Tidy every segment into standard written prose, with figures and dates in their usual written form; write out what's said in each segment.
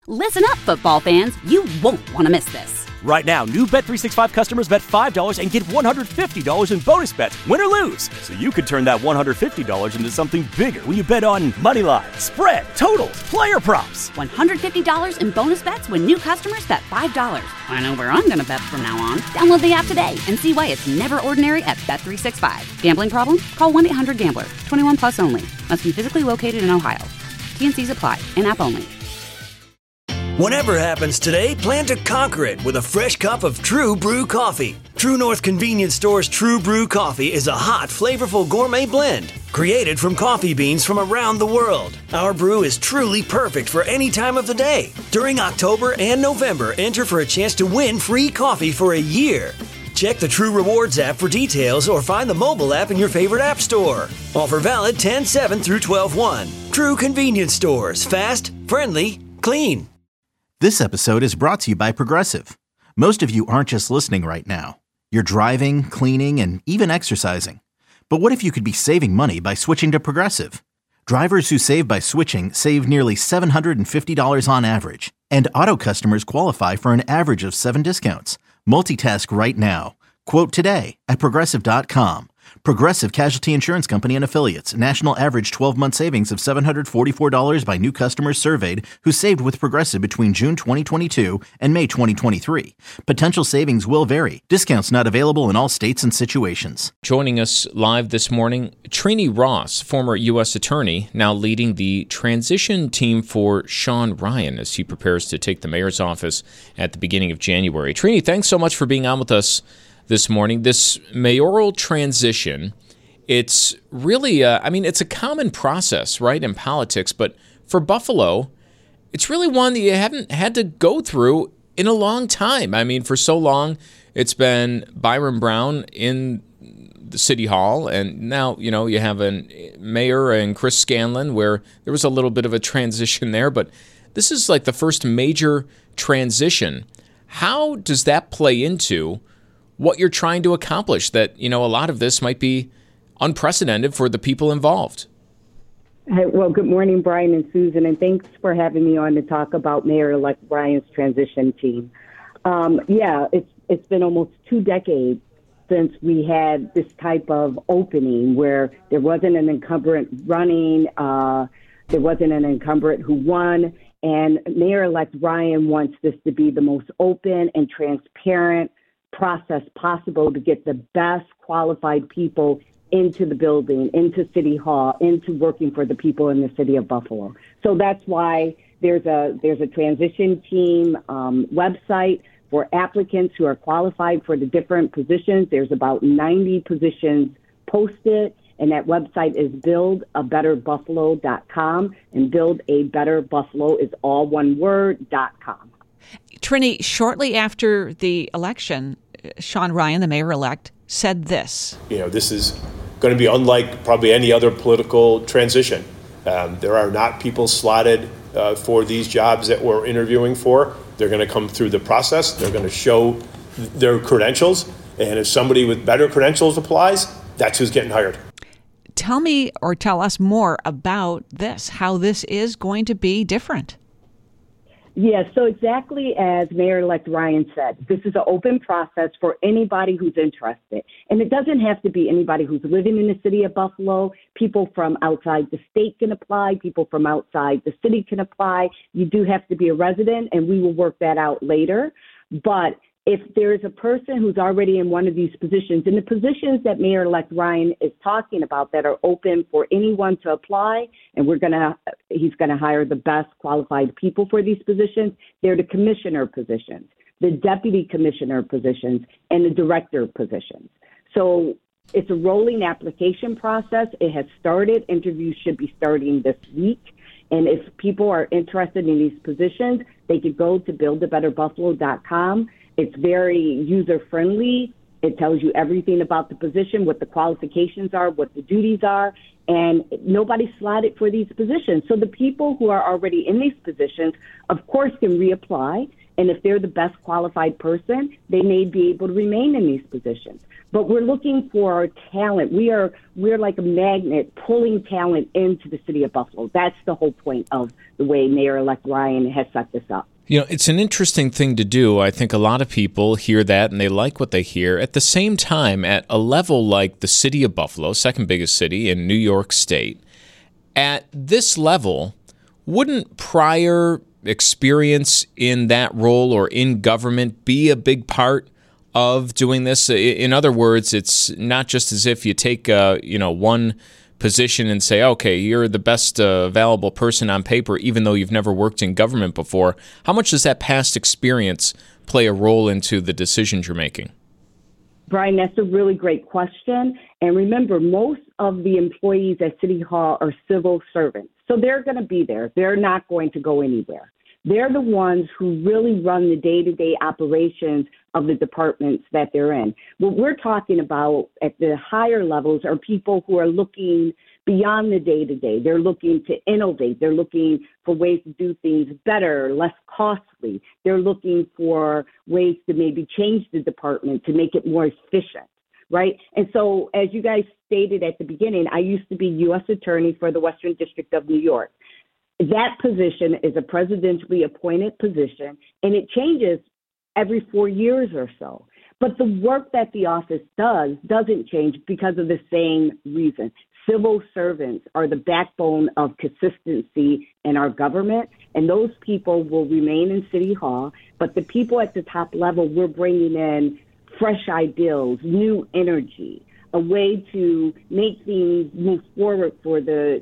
Listen up, football fans. You won't want to miss this. Right now, new Bet365 customers bet $5 and get $150 in bonus bets, win or lose. So you could turn that $150 into something bigger when you bet on money line, spread, totals, player props. $150 in bonus bets when new customers bet $5. I know where I'm going to bet from now on. Download the app today and see why it's never ordinary at Bet365. Gambling problem? Call 1-800-GAMBLER. 21 plus only. Must be physically located in Ohio. T&Cs apply. In-app only. Whatever happens today, plan to conquer it with a fresh cup of True Brew coffee. True North Convenience Store's True Brew coffee is a hot, flavorful gourmet blend created from coffee beans from around the world. Our brew is truly perfect for any time of the day. During October and November, enter for a chance to win free coffee for a year. Check the True Rewards app for details or find the mobile app in your favorite app store. Offer valid 10/7 through 12/1. True Convenience Stores. Fast, friendly, clean. This episode is brought to you by Progressive. Most of you aren't just listening right now. You're driving, cleaning, and even exercising. But what if you could be saving money by switching to Progressive? Drivers who save by switching save nearly $750 on average. And auto customers qualify for an average of 7 discounts. Multitask right now. Quote today at Progressive.com. Progressive Casualty Insurance Company and Affiliates. National average 12-month savings of $744 by new customers surveyed who saved with Progressive between June 2022 and May 2023. Potential savings will vary. Discounts not available in all states and situations. Joining us live this morning, Trini Ross, former U.S. attorney, now leading the transition team for Sean Ryan as he prepares to take the mayor's office at the beginning of January. Trini, thanks so much for being on with us this morning. This mayoral transition, it's really, it's a common process, right, in politics, but for Buffalo, it's really one that you haven't had to go through in a long time. I mean, for so long, it's been Byron Brown in the city hall, and now, you have a mayor and Chris Scanlon, where there was a little bit of a transition there, but this is like the first major transition. How does that play into what you're trying to accomplish, that, a lot of this might be unprecedented for the people involved? Well, good morning, Brian and Susan, and thanks for having me on to talk about Mayor-elect Ryan's transition team. It's been almost 2 decades since we had this type of opening where there wasn't an incumbent running, there wasn't an incumbent who won, and Mayor-elect Ryan wants this to be the most open and transparent process possible to get the best qualified people into the building, into City Hall, into working for the people in the city of Buffalo. So that's why there's a transition team website for applicants who are qualified for the different positions. There's about 90 positions posted, and that website is buildabetterbuffalo.com, and buildabetterbuffalo is all one word, .com. Trini, shortly after the election, Sean Ryan, the mayor-elect, said this. This is going to be unlike probably any other political transition. There are not people slotted for these jobs that we're interviewing for. They're going to come through the process. They're going to show their credentials. And if somebody with better credentials applies, that's who's getting hired. Tell me or tell us more about this, how this is going to be different. Yes, so exactly as Mayor-elect Ryan said, this is an open process for anybody who's interested. And it doesn't have to be anybody who's living in the city of Buffalo. People from outside the state can apply. People from outside the city can apply. You do have to be a resident, and we will work that out later. But if there's a person who's already in one of these positions, and the positions that Mayor-elect Ryan is talking about that are open for anyone to apply, and he's going to hire the best qualified people for these positions, they're the commissioner positions, the deputy commissioner positions, and the director positions. So it's a rolling application process. It has started. Interviews should be starting this week. And if people are interested in these positions, they could go to buildabetterbuffalo.com. It's very user-friendly. It tells you everything about the position, what the qualifications are, what the duties are, and nobody's slotted for these positions. So the people who are already in these positions, of course, can reapply, And if they're the best qualified person, they may be able to remain in these positions. But we're looking for our talent. We're like a magnet pulling talent into the city of Buffalo. That's the whole point of the way Mayor-elect Ryan has set this up. You know, it's an interesting thing to do. I think a lot of people hear that and they like what they hear. At the same time, at a level like the city of Buffalo, second biggest city in New York State, at this level, wouldn't prior experience in that role or in government be a big part of doing this? In other words, it's not just as if you take one position and say, okay, you're the best available person on paper, even though you've never worked in government before. How much does that past experience play a role into the decisions you're making? Brian, that's a really great question. And remember, most of the employees at City Hall are civil servants. So they're going to be there. They're not going to go anywhere. They're the ones who really run the day-to-day operations of the departments that they're in. What we're talking about at the higher levels are people who are looking beyond the day-to-day. They're looking to innovate. They're looking for ways to do things better, less costly. They're looking for ways to maybe change the department to make it more efficient, right? And so, as you guys stated at the beginning, I used to be U.S. Attorney for the Western District of New York. That position is a presidentially appointed position, and it changes every 4 years or so. But the work that the office does doesn't change because of the same reason. Civil servants are the backbone of consistency in our government, and those people will remain in City Hall. But the people at the top level, we're bringing in fresh ideals, new energy, a way to make things move forward for the,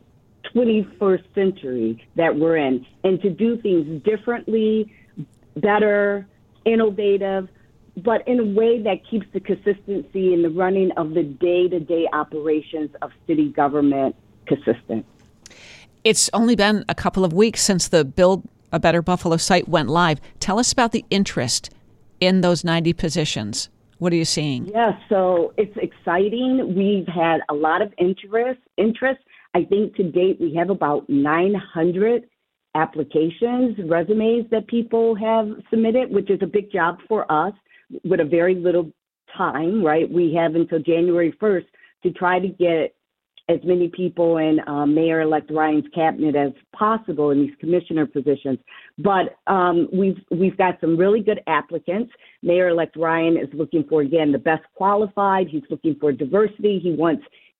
21st century that we're in, and to do things differently, better, innovative, but in a way that keeps the consistency in the running of the day-to-day operations of city government consistent. It's only been a couple of weeks since the Build a Better Buffalo site went live. Tell us about the interest in those 90 positions. What are you seeing? Yeah, so it's exciting. We've had a lot of interest. I think to date we have about 900 applications, resumes that people have submitted, which is a big job for us with a very little time, right? We have until January 1st to try to get as many people in Mayor-elect Ryan's cabinet as possible in these commissioner positions. But we've got some really good applicants. Mayor-elect Ryan is looking for, again, the best qualified. He's looking for diversity. He wants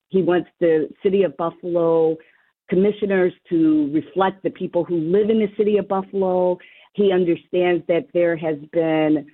the city of Buffalo commissioners to reflect the people who live in the city of Buffalo. He understands that there has been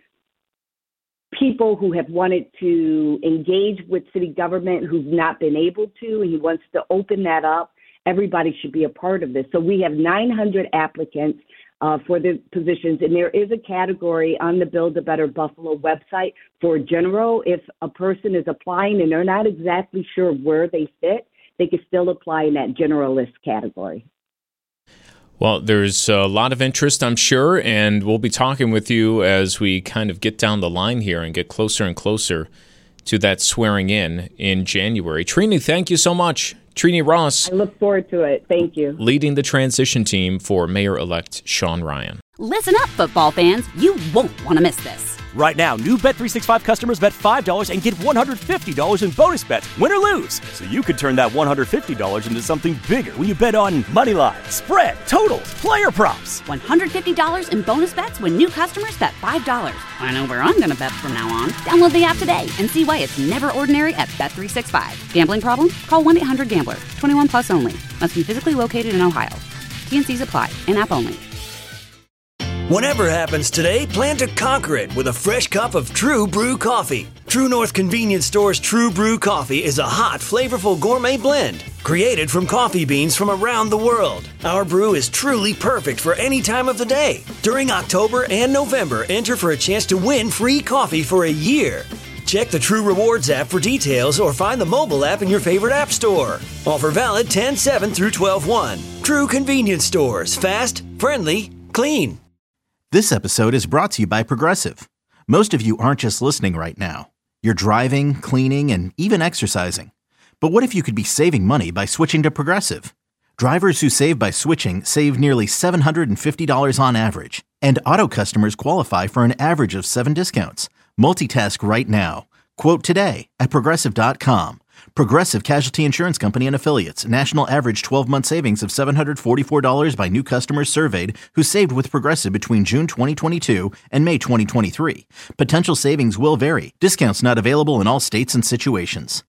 people who have wanted to engage with city government who've not been able to. He wants to open that up. Everybody should be a part of this. So we have 900 applicants for the positions, and there is a category on the Build a Better Buffalo website for general. If a person is applying and they're not exactly sure where they fit, they can still apply in that generalist category. Well, there's a lot of interest, I'm sure, and we'll be talking with you as we kind of get down the line here and get closer and closer to that swearing in January. Trini, thank you so much. Trini Ross. I look forward to it. Thank you. Leading the transition team for Mayor-elect Sean Ryan. Listen up, football fans. You won't want to miss this. Right now, new Bet365 customers bet $5 and get $150 in bonus bets, win or lose. So you could turn that $150 into something bigger when you bet on money line, spread, totals, player props. $150 in bonus bets when new customers bet $5. I know where I'm going to bet from now on. Download the app today and see why it's never ordinary at Bet365. Gambling problem? Call 1-800-GAMBLER. 21 plus only. Must be physically located in Ohio. T&Cs apply. In-app only. Whatever happens today, plan to conquer it with a fresh cup of True Brew coffee. True North Convenience Store's True Brew coffee is a hot, flavorful gourmet blend created from coffee beans from around the world. Our brew is truly perfect for any time of the day. During October and November, enter for a chance to win free coffee for a year. Check the True Rewards app for details or find the mobile app in your favorite app store. Offer valid 10/7 through 12/1. True Convenience Stores. Fast, friendly, clean. This episode is brought to you by Progressive. Most of you aren't just listening right now. You're driving, cleaning, and even exercising. But what if you could be saving money by switching to Progressive? Drivers who save by switching save nearly $750 on average. And Auto customers qualify for an average of 7 discounts. Multitask right now. Quote today at Progressive.com. Progressive Casualty Insurance Company and Affiliates. National average 12-month savings of $744 by new customers surveyed who saved with Progressive between June 2022 and May 2023. Potential savings will vary. Discounts not available in all states and situations.